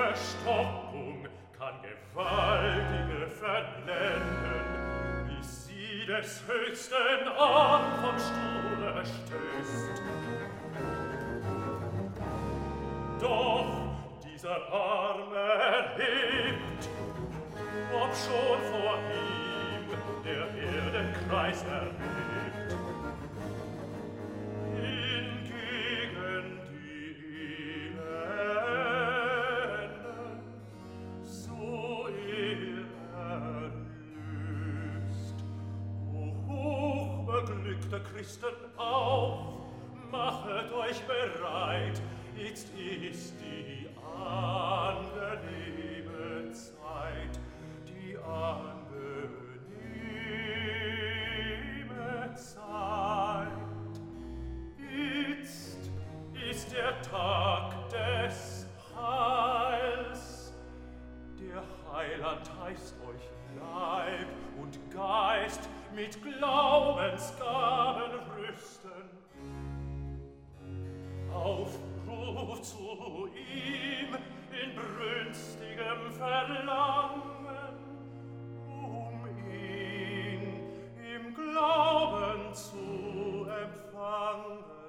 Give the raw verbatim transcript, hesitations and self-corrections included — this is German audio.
Verstockung kann gewaltige verblenden, bis sie des Höchsten an vom Stuhle stößt. Doch dieser Arm erhebt, ob schon vor ihm der Erdenkreis erhebt, hingegen die Elenden, so er erlöst. O hochbeglückte Christen, auf, machet euch bereit, jetzt ist die angenehme Zeit, die angenehme Zeit. Jetzt ist der Tag des Heils. Der Heiland heißt euch Leib und Geist mit Glaubensgaben rüsten. Aufruf zu ihm in brünstigem Verlangen, um ihn im Glauben zu empfangen.